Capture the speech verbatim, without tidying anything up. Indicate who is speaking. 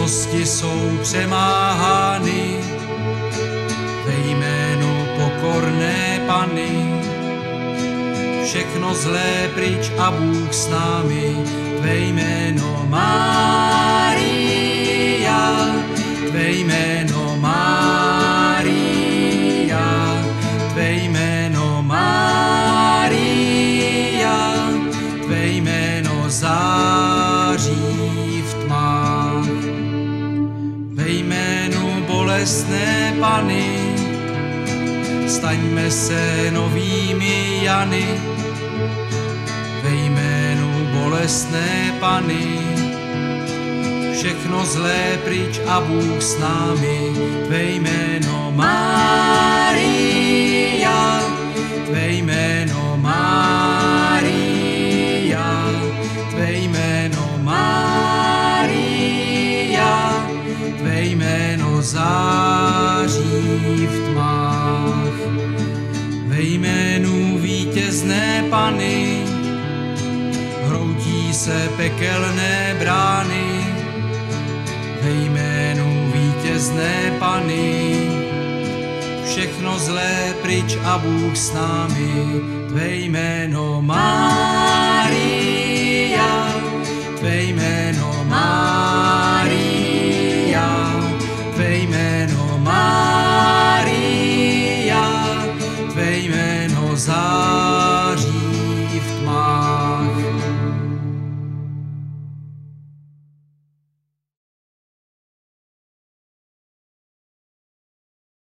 Speaker 1: mocnosti jsou přemáhány ve jménu pokorné Panny. Všechno zlé pryč a Bůh s námi, tvé jméno Mária, tvé jméno Mária, tvé jméno Mária, tvé jméno září v tmách. Ve jménu bolestné Panny staňme se novými Jany. Ve jménu bolestné Panny všechno zlé pryč a Bůh s námi, tvé jméno Mária, tvé jméno Mária, tvé jméno Mária, tvé jméno září v tmách. Ve jménu vítězné Panny hroutí se pekelné brány. Ve jménu vítězné Panny všechno zlé pryč a Bůh s námi, tvé jméno Mária.